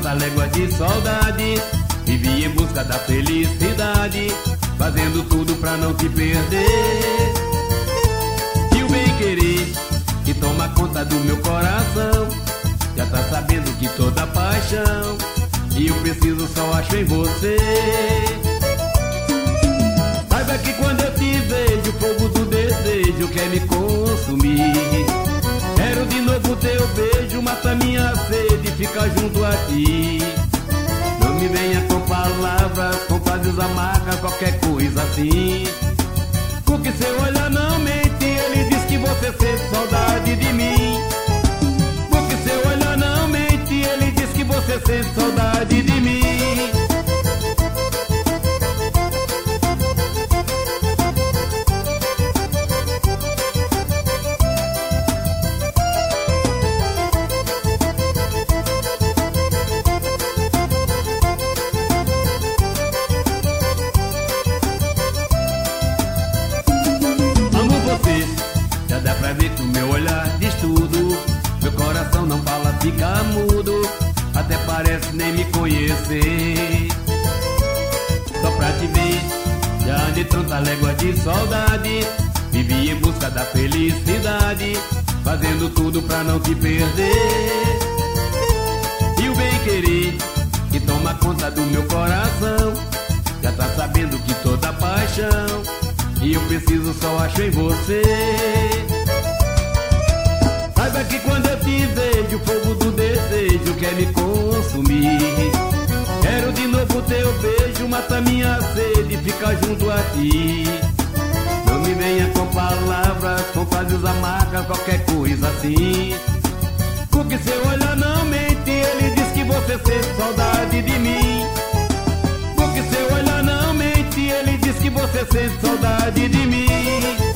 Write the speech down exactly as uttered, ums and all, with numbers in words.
tanta légua de saudade, vivi em busca da felicidade, fazendo tudo pra não te perder. E o bem-querer que toma conta do meu coração, já tá sabendo que toda paixão e eu preciso só acho em você. Saiba que quando eu te vejo, o fogo do desejo quer me consumir. Quero de novo teu beijo, mata minha sede, fica junto a ti. Não me venha com palavras, com frases amargas, qualquer coisa assim. Porque seu olhar não mente, ele diz que você sente saudade de mim. Porque seu olhar não mente, ele diz que você sente saudade de mim. Já dá pra ver que o meu olhar diz tudo. Meu coração não fala, fica mudo, até parece nem me conhecer. Só pra te ver, já andei tanta légua de saudade, vivi em busca da felicidade, fazendo tudo pra não te perder. E o bem-querer que toma conta do meu coração, já tá sabendo que toda paixão e eu preciso só acho em você. Saiba que quando eu te vejo, o fogo do desejo quer me consumir. Quero de novo teu beijo, mata minha sede, fica junto a ti. Não me venha com palavras, com frases amargas, qualquer coisa assim. Porque seu olhar não mente, ele diz que você sente saudade de mim. Porque seu olhar não mente, ele diz que você sente saudade de mim.